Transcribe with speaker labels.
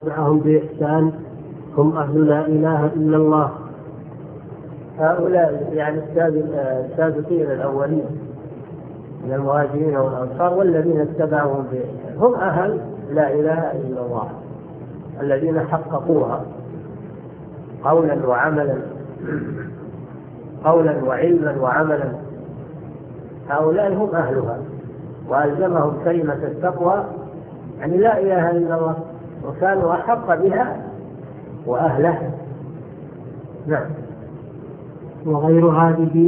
Speaker 1: معهم بإحسان هم أهل لا إله إلا الله. هؤلاء يعني السابقين الأولين من المهاجرين والأنصار والذين اتبعوهم بإحسان هم أهل لا إله إلا الله الذين حققوها قولا وعملا، قولا وعلما وعملا. هؤلاء هم أهلها وألزمهم كلمة التقوى يعني لا إله إلا الله وكانوا أحق بها وأهلها. نعم. وغير هذه